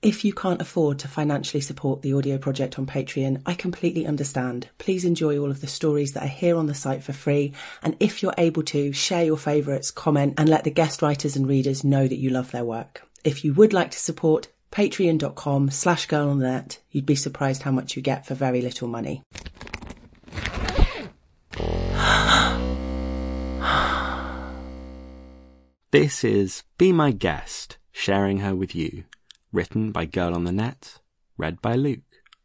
If you can't afford to financially support the audio project on Patreon, I completely understand. Please enjoy all of the stories that are here on the site for free. And if you're able to, share your favourites, comment, and let the guest writers and readers know that you love their work. If you would like to support, patreon.com/girlonthenet. You'd be surprised how much you get for very little money. This is Be My Guest, Sharing Her With You, written by Girl on the Net, read by Luke.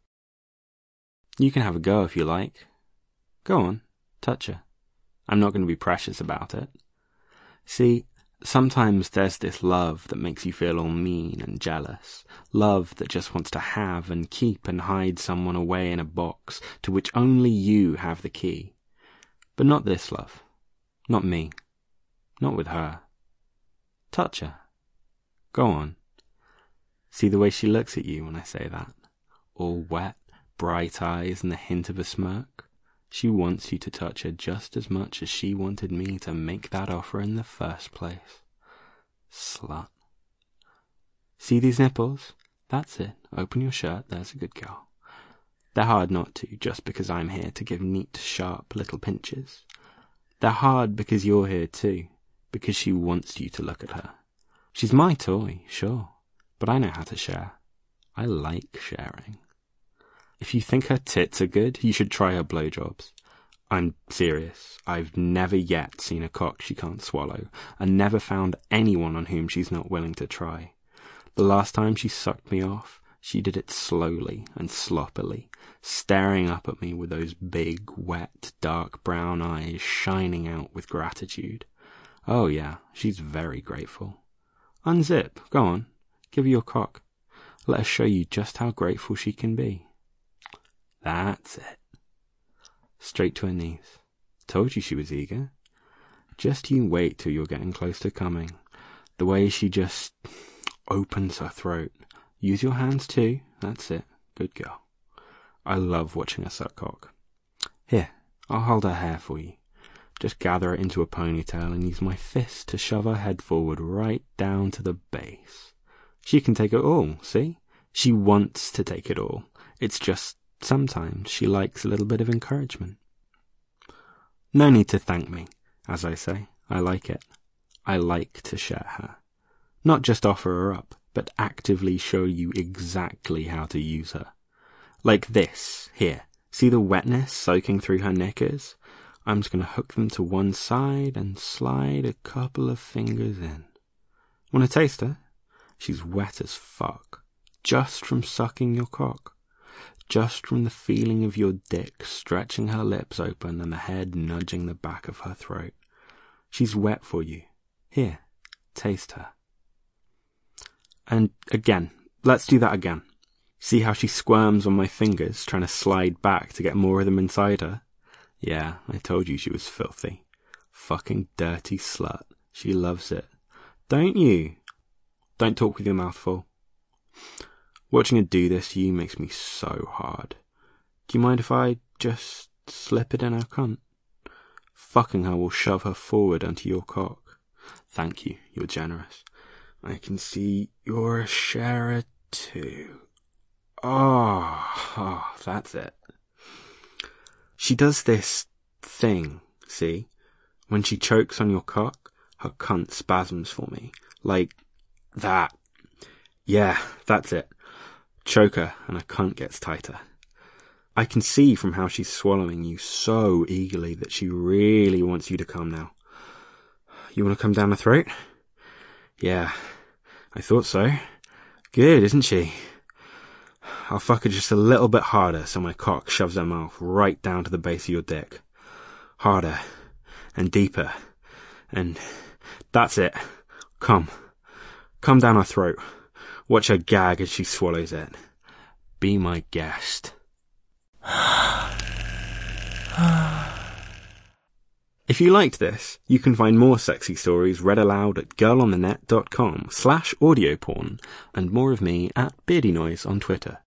You can have a go if you like. Go on, touch her. I'm not going to be precious about it. See, sometimes there's this love that makes you feel all mean and jealous. Love that just wants to have and keep and hide someone away in a box to which only you have the key. But not this love. Not me. Not with her. Touch her. Go on. See the way she looks at you when I say that? All wet, bright eyes and the hint of a smirk. She wants you to touch her just as much as she wanted me to make that offer in the first place. Slut. See these nipples? That's it. Open your shirt, there's a good girl. They're hard not to, just because I'm here to give neat, sharp little pinches. They're hard because you're here too, because she wants you to look at her. She's my toy, sure, but I know how to share. I like sharing. If you think her tits are good, you should try her blowjobs. I'm serious. I've never yet seen a cock she can't swallow, and never found anyone on whom she's not willing to try. The last time she sucked me off, she did it slowly and sloppily, staring up at me with those big, wet, dark brown eyes shining out with gratitude. Oh yeah, she's very grateful. Unzip, go on, give her your cock. Let her show you just how grateful she can be. That's it. Straight to her knees. Told you she was eager. Just you wait till you're getting close to coming. The way she just opens her throat. Use your hands too. That's it. Good girl. I love watching her suck cock. Here, I'll hold her hair for you. Just gather it into a ponytail and use my fist to shove her head forward right down to the base. She can take it all, see? She wants to take it all. It's just sometimes she likes a little bit of encouragement. No need to thank me. As I say, I like it. I like to share her. Not just offer her up, but actively show you exactly how to use her. Like this, here. See the wetness soaking through her knickers? I'm just going to hook them to one side and slide a couple of fingers in. Want to taste her? She's wet as fuck. Just from sucking your cock. Just from the feeling of your dick stretching her lips open and the head nudging the back of her throat. She's wet for you. Here, taste her. And again, let's do that again. See how she squirms on my fingers, trying to slide back to get more of them inside her? Yeah, I told you she was filthy. Fucking dirty slut. She loves it. Don't you? Don't talk with your mouth full. Watching her do this to you makes me so hard. Do you mind if I just slip it in her cunt? Fucking her will shove her forward onto your cock. Thank you, you're generous. I can see you're a sharer too. Oh, that's it. She does this thing, see? When she chokes on your cock, her cunt spasms for me. Like that. Yeah, that's it. Choke her and her cunt gets tighter. I can see from how she's swallowing you so eagerly that she really wants you to come now. You want to come down the throat? Yeah, I thought so. Good, isn't she? I'll fuck her just a little bit harder so my cock shoves her mouth right down to the base of your dick. Harder. And deeper. And that's it. Come. Come down her throat. Watch her gag as she swallows it. Be my guest. If you liked this, you can find more sexy stories read aloud at girlonthenet.com/audioporn and more of me at Beardy Noise on Twitter.